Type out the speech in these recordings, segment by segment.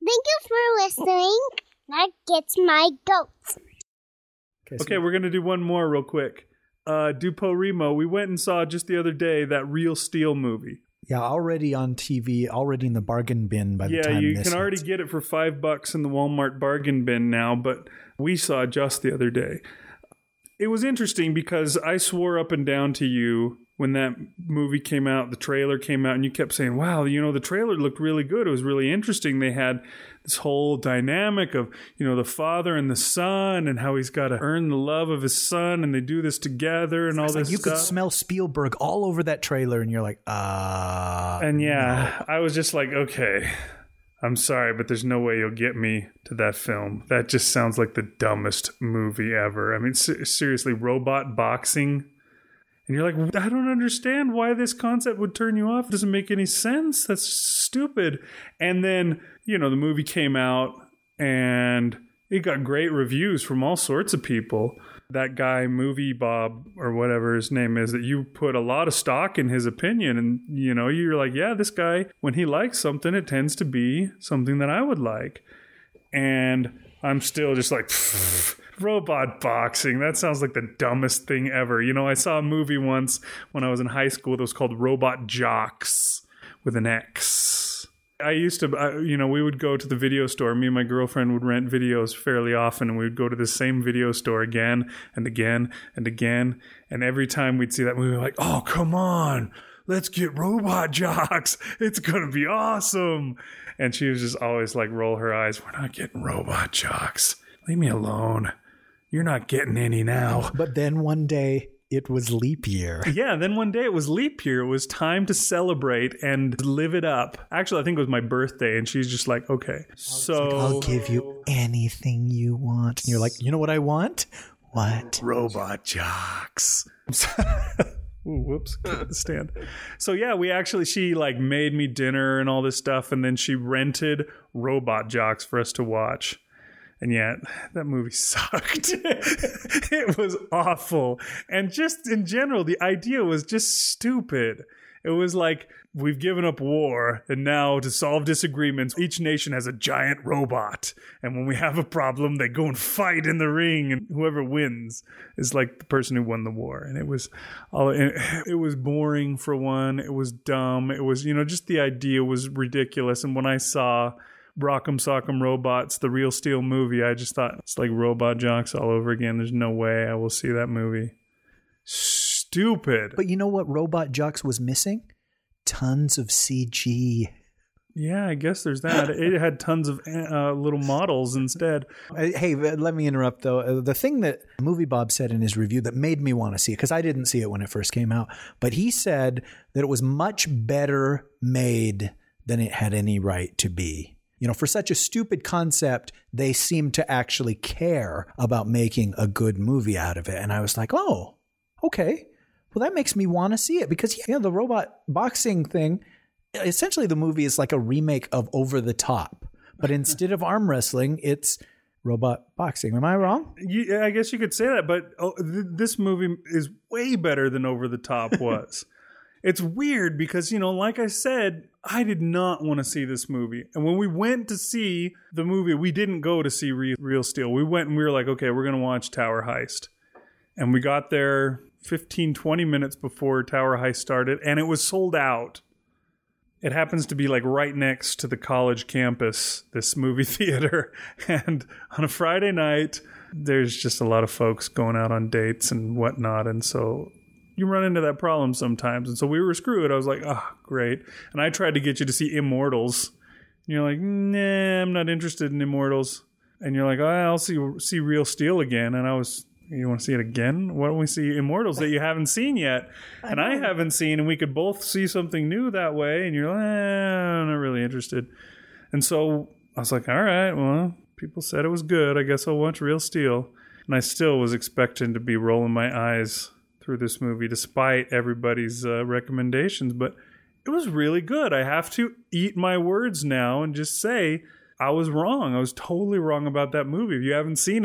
Thank you for listening. That gets my goats. Okay, we're going to do one more real quick. Dupo Remo, we went and saw just the other day that Real Steel movie. Yeah, already on TV, already in the bargain bin by the time you can already get it for $5 in the Walmart bargain bin now, but we saw it just the other day. It was interesting because I swore up and down to you when that movie came out, the trailer came out, and you kept saying, wow, the trailer looked really good. It was really interesting. They had this whole dynamic of, the father and the son and how he's got to earn the love of his son, and they do this together and all this you stuff. could smell Spielberg all over that trailer, and you're like, And yeah, no. I was just like, okay, I'm sorry, but there's no way you'll get me to that film. That just sounds like the dumbest movie ever. I mean, seriously, robot boxing. And you're like, I don't understand why this concept would turn you off. It doesn't make any sense. That's stupid. And then, the movie came out and it got great reviews from all sorts of people. That guy, Movie Bob, or whatever his name is, that you put a lot of stock in his opinion. And, you're like, yeah, this guy, when he likes something, it tends to be something that I would like. And I'm still just like, robot boxing. That sounds like the dumbest thing ever. I saw a movie once when I was in high school that was called Robot Jocks with an X. I used to, we would go to the video store. Me and my girlfriend would rent videos fairly often, and we would go to the same video store again and again and again. And every time we'd see that movie, we'd be like, oh, come on. Let's get Robot Jocks. It's going to be awesome. And she was just always like, roll her eyes. We're not getting Robot Jocks. Leave me alone. You're not getting any now. But then one day, it was leap year. Yeah, then one day it was leap year. It was time to celebrate and live it up. Actually, I think it was my birthday, and she's just like, okay. So I'll give you anything you want. And you're like, you know what I want? What? Robot Jocks. Ooh, whoops, got the stand. So yeah, she made me dinner and all this stuff, and then she rented Robot Jocks for us to watch. And yet, that movie sucked. It was awful. And just in general, the idea was just stupid. It was like, we've given up war, and now to solve disagreements, each nation has a giant robot. And when we have a problem, they go and fight in the ring, and whoever wins is like the person who won the war. And it was boring for one. It was dumb. It was, just the idea was ridiculous. And when I saw Rock'em Sock'em Robots, the Real Steel movie, I just thought it's like Robot Jocks all over again. There's no way I will see that movie. Stupid. But you know what Robot Jocks was missing? Tons of CG. Yeah, I guess there's that. It had tons of little models instead. Hey, let me interrupt though. The thing that Movie Bob said in his review that made me want to see it, because I didn't see it when it first came out, but he said that it was much better made than it had any right to be. For such a stupid concept, they seem to actually care about making a good movie out of it. And I was like, oh, okay. Well, that makes me want to see it because, the robot boxing thing, essentially the movie is like a remake of Over the Top. But instead of arm wrestling, it's robot boxing. Am I wrong? I guess you could say that, but this movie is way better than Over the Top was. It's weird because, like I said, I did not want to see this movie. And when we went to see the movie, we didn't go to see Real Steel. We went and we were like, okay, we're going to watch Tower Heist. And we got there 15, 20 minutes before Tower Heist started, and it was sold out. It happens to be like right next to the college campus, this movie theater. And on a Friday night, there's just a lot of folks going out on dates and whatnot. And so you run into that problem sometimes. And so we were screwed. I was like, oh, great. And I tried to get you to see Immortals. And you're like, nah, I'm not interested in Immortals. And you're like, oh, I'll see Real Steel again. And I was, you want to see it again? Why don't we see Immortals that you haven't seen yet? And I haven't seen, and we could both see something new that way. And you're like, I'm not really interested. And so I was like, all right, well, people said it was good. I guess I'll watch Real Steel. And I still was expecting to be rolling my eyes through this movie despite everybody's recommendations, but it was really good. I have to eat my words now and just say I was wrong. I was totally wrong about that movie. If you haven't seen it,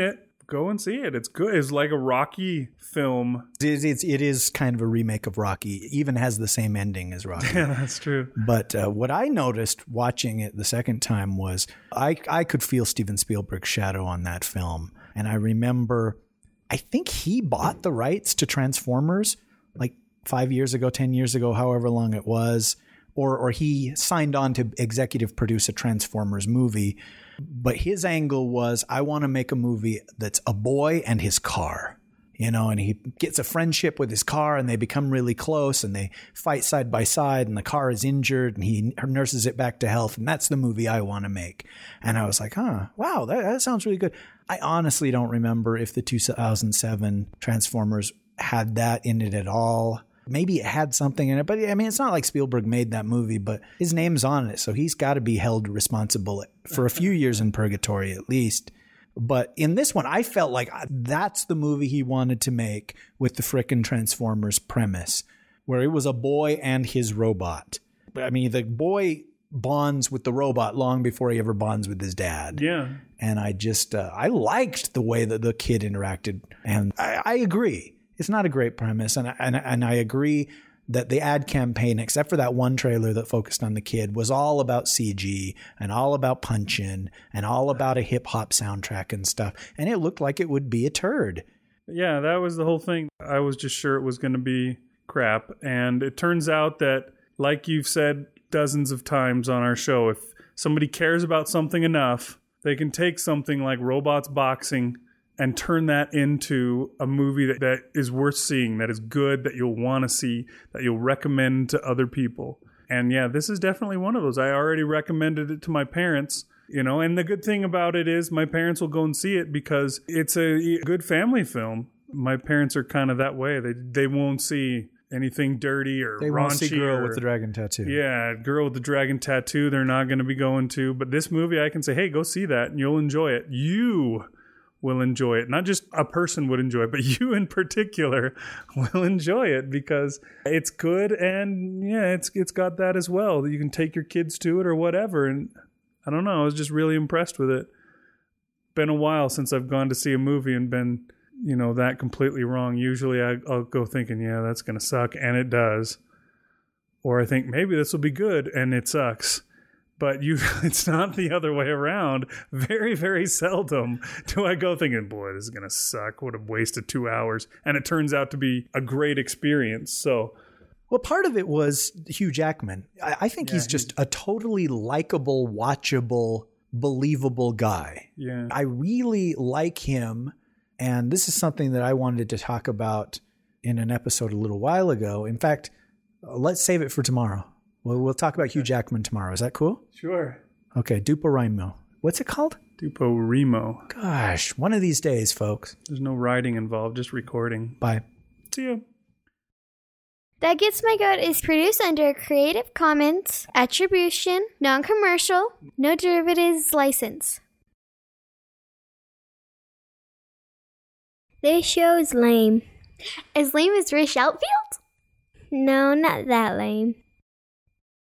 go and see it. It's good. It's like a Rocky film. It is kind of a remake of Rocky. It even has the same ending as Rocky. Yeah, that's true. But what I noticed watching it the second time was I could feel Steven Spielberg's shadow on that film. And I remember, I think he bought the rights to Transformers like 5 years ago, 10 years ago, however long it was. Or he signed on to executive produce a Transformers movie. But his angle was, I want to make a movie that's a boy and his car, and he gets a friendship with his car and they become really close and they fight side by side and the car is injured and he nurses it back to health. And that's the movie I want to make. And I was like, wow, that sounds really good. I honestly don't remember if the 2007 Transformers had that in it at all. Maybe it had something in it, but I mean, it's not like Spielberg made that movie, but his name's on it. So he's got to be held responsible for a few years in purgatory at least. But in this one, I felt like that's the movie he wanted to make with the frickin' Transformers premise, where it was a boy and his robot. I mean, the boy bonds with the robot long before he ever bonds with his dad. Yeah. And I liked the way that the kid interacted. And I agree. It's not a great premise, and I agree that the ad campaign, except for that one trailer that focused on the kid, was all about CG and all about punching and all about a hip-hop soundtrack and stuff, and it looked like it would be a turd. Yeah, that was the whole thing. I was just sure it was going to be crap, and it turns out that, like you've said dozens of times on our show, if somebody cares about something enough, they can take something like Robots Boxing and turn that into a movie that is worth seeing, that is good, that you'll want to see, that you'll recommend to other people. And yeah, this is definitely one of those. I already recommended it to my parents, and the good thing about it is my parents will go and see it because it's a good family film. My parents are kind of that way. They won't see anything dirty or raunchy. They won't see Girl with the Dragon Tattoo. Yeah, Girl with the Dragon Tattoo, they're not going to be going to. But this movie, I can say, hey, go see that and you'll enjoy it. You will enjoy it. Not just a person would enjoy it, but you in particular will enjoy it because it's good, and yeah, it's got that as well. You can take your kids to it or whatever. And I don't know, I was just really impressed with it. Been a while since I've gone to see a movie and been, that completely wrong. Usually I'll go thinking, yeah, that's going to suck, and it does. Or I think maybe this will be good, and it sucks. But it's not the other way around. Very, very seldom do I go thinking, boy, this is going to suck. Would have wasted 2 hours. And it turns out to be a great experience. So, well, part of it was Hugh Jackman. I think he's just a totally likable, watchable, believable guy. Yeah. I really like him. And this is something that I wanted to talk about in an episode a little while ago. In fact, let's save it for tomorrow. We'll talk about Hugh Jackman tomorrow. Is that cool? Sure. Okay, DuPaRimo. What's it called? DuPaRimo. Gosh, one of these days, folks. There's no writing involved, just recording. Bye. See ya. That Gets My Goat is produced under a Creative Commons Attribution, Non-Commercial, No Derivatives license. This show is lame. As lame as Rish Outfield? No, not that lame.